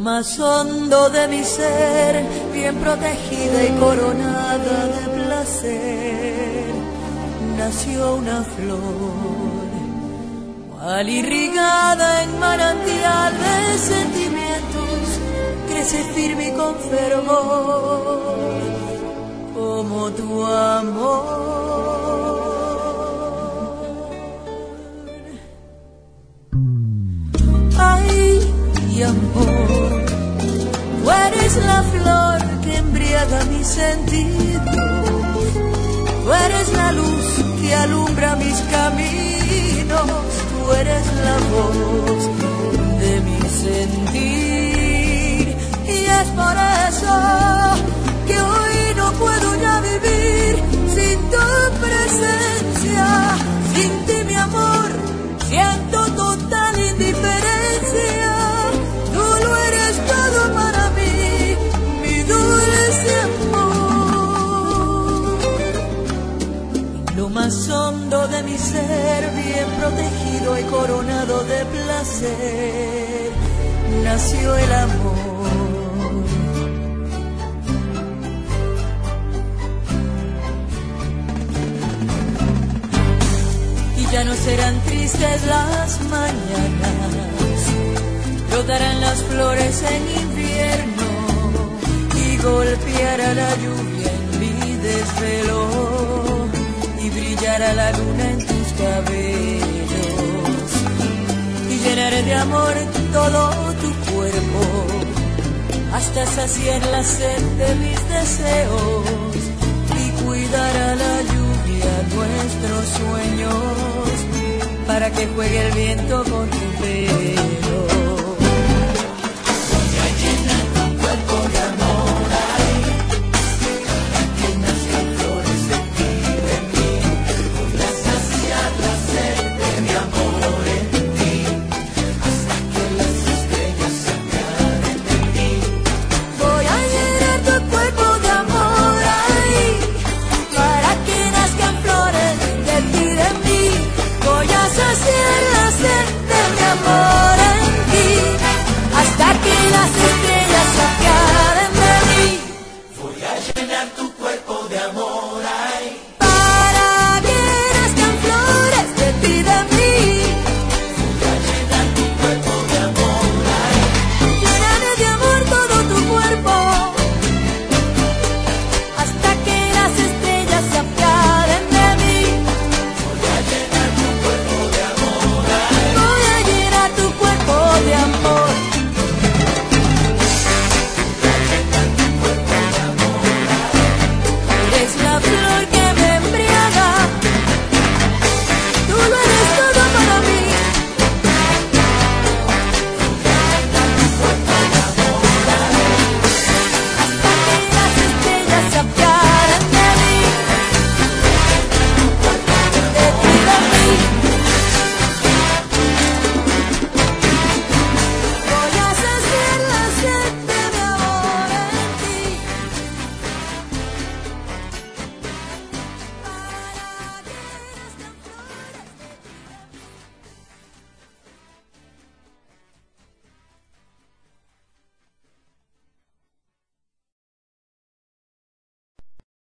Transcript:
más hondo de mi ser, bien protegida y coronada de placer, nació una flor, cual irrigada en manantial de sentimientos, crece firme y con fervor, como tu amor. Ay, amor, tú eres la flor que embriaga mis sentidos, tú eres la luz que alumbra mis caminos, tú eres la voz de mi sentir, y es por eso que hoy no puedo ya vivir sin tu presencia, sin ti mi amor, siento total indiferencia. Todo para mí, mi dulce amor. En lo más hondo de mi ser, bien protegido y coronado de placer, nació el amor. Y ya no serán tristes las mañanas, brotarán las flores en invierno y golpeará la lluvia en mi desvelo y brillará la luna en tus cabellos y llenaré de amor todo tu cuerpo hasta saciar la sed de mis deseos y cuidar a la lluvia nuestros sueños para que juegue el viento con tu pelo.